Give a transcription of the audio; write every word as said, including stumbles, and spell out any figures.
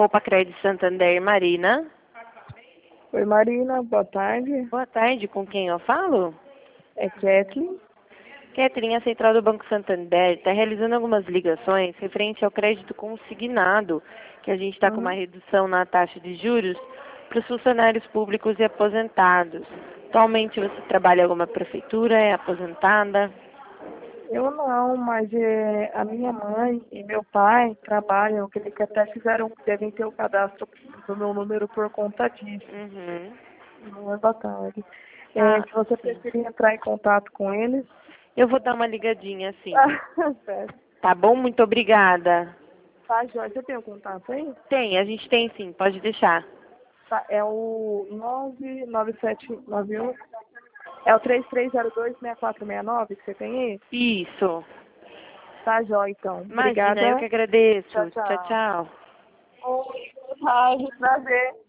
Poupa Crédito Santander, Marina. Oi, Marina, boa tarde. Boa tarde, com quem eu falo? É Kathleen. Kathleen, a Central do Banco Santander está realizando algumas ligações referente ao crédito consignado, que a gente está com uma Uhum. redução na taxa de juros para os funcionários públicos e aposentados. Atualmente você trabalha em alguma prefeitura, é aposentada? Eu não, mas é, a minha mãe e meu pai trabalham, que eles até fizeram, devem ter o cadastro do meu número por conta disso. Uhum. Não é bacana. É, Ah, se você sim. preferir entrar em contato com eles. Eu vou dar uma ligadinha, sim. Ah, certo. Tá bom? Muito obrigada. Tá, Jorge, você tem o contato aí? Tem, a gente tem sim, pode deixar. Tá, é o nove nove sete nove um. É o três três zero dois, seis quatro seis nove que você tem aí? Isso. Tá, Jó, então. Imagina, eu que Obrigada. agradeço. Tchau, Tchau, tchau. tchau. Oi, boa tarde, prazer.